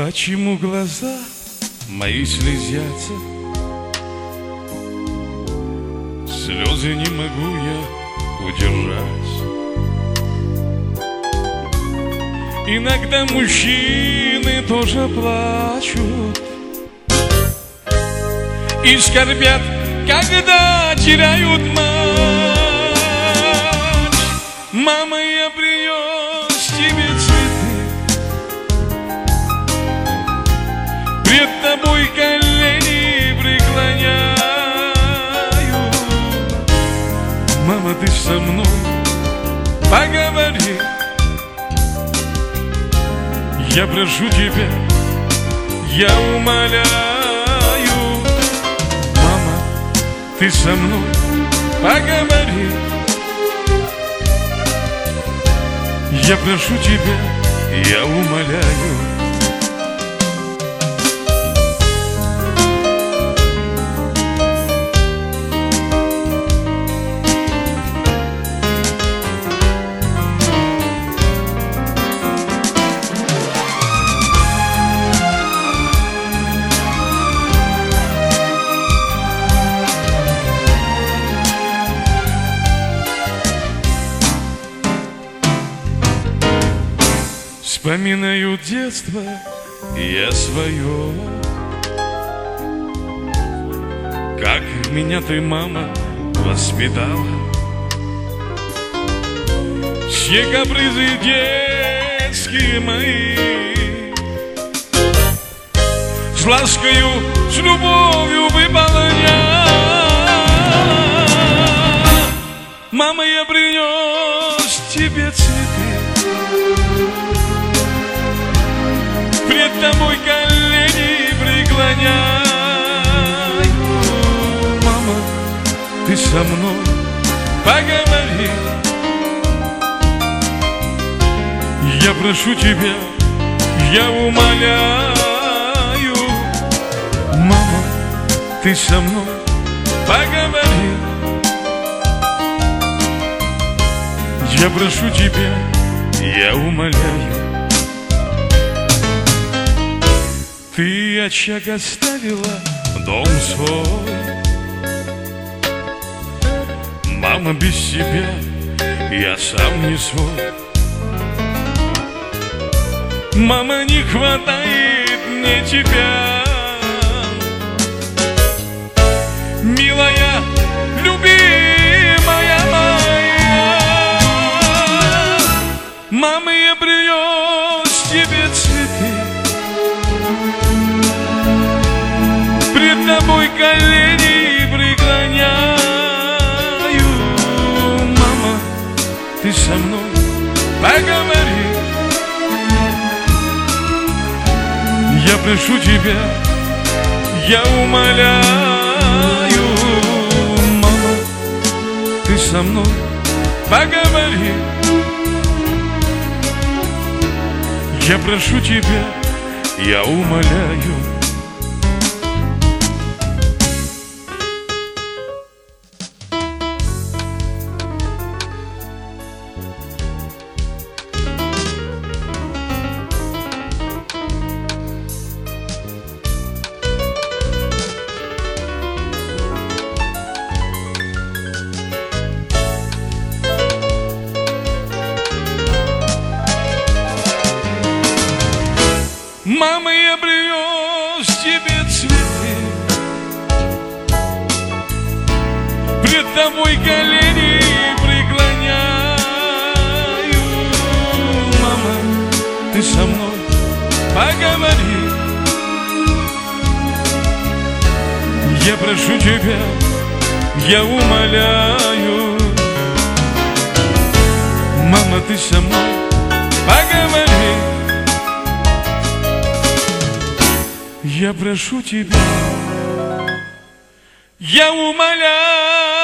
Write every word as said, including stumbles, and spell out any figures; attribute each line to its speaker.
Speaker 1: Почему глаза мои слезятся? Слезы не могу я удержать. Иногда мужчины тоже плачут и скорбят, когда теряют мать. Мама, я принес тебе цветы, пред тобой колени преклоняю. Мама, ты со мной поговори, я прошу тебя, я умоляю. Мама, ты со мной поговори, я прошу тебя, я умоляю. Вспоминаю детство я свое, как меня ты, мама, воспитала. Все капризы детские мои с ласкою, с любовью выполняла. Мама, я принес тебе цветы, пред тобой колени преклоняю. Мама, ты со мной поговори, я прошу тебя, я умоляю. Мама, ты со мной поговори, я прошу тебя, я умоляю. Ты очаг оставила дом свой, мама, без тебя я сам не свой. Мама, не хватает мне тебя, милая, любимая моя. Мама, я принес тебе цветы, пред тобой колени преклоняю. Мама, ты со мной поговори, я прошу тебя, я умоляю. Мама, ты со мной поговори, я прошу тебя, я умоляю. Мама, я принес тебе цветы, пред тобой колени преклоняю. Мама, ты со мной поговори, я прошу тебя, я умоляю. Мама, ты со мной поговори, я прошу тебя, я умоляю.